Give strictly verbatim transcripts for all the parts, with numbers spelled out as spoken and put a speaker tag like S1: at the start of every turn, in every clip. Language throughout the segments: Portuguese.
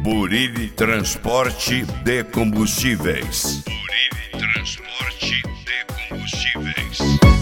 S1: Buriri Transporte de Combustíveis. Buriri Transporte de Combustíveis.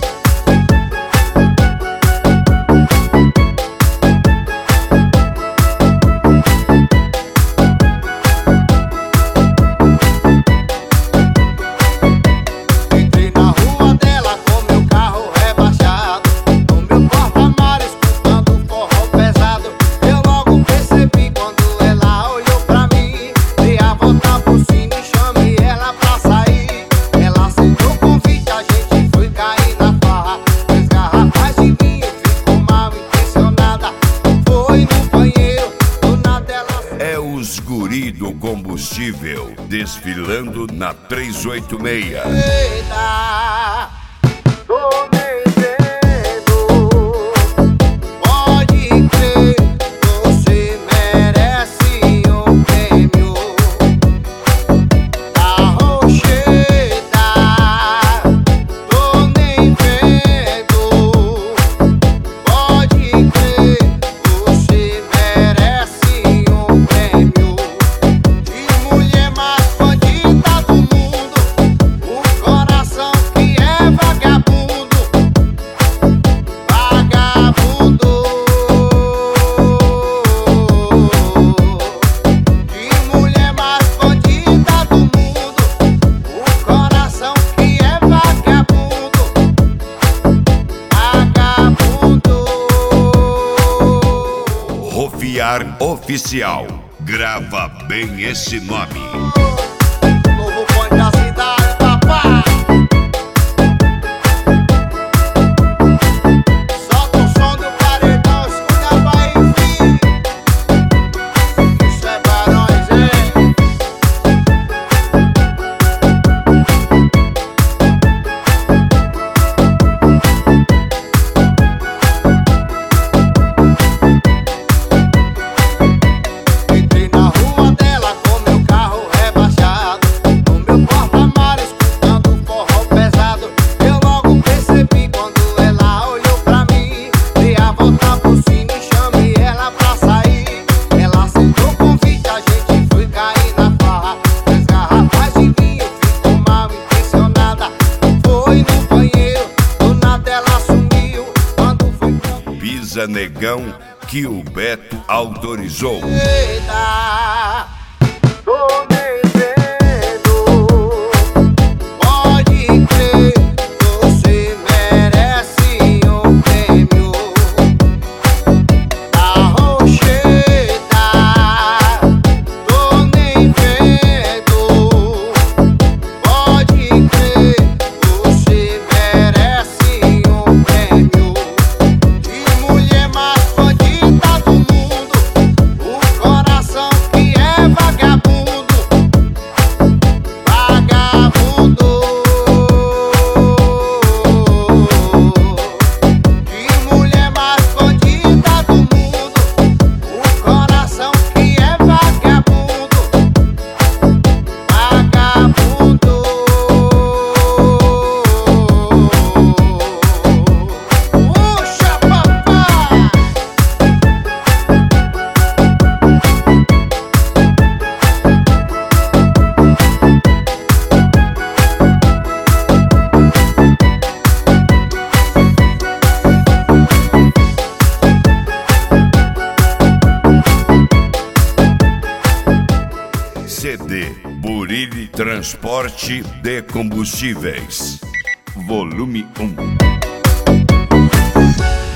S1: Do combustível desfilando na trezentos e oitenta e seis.
S2: Eita, tô nem vendo. Pode crer, você merece um prêmio da Rocheda. Tô nem vendo. Pode crer, você merece um prêmio.
S1: Rofiar Oficial. Grava bem esse nome.
S2: Novo ponto da cidade, papai. Solta o som do paredão, escuta, vai, filho. Isso é Barões, hein?
S1: Negão que o Beto autorizou.
S2: Eita, tô nem vendo. Pode crer, você merece um prêmio da Rocheda. Tô nem vendo. Pode crer, você merece um prêmio.
S1: C D Buriri Transporte de Combustíveis. Volume um.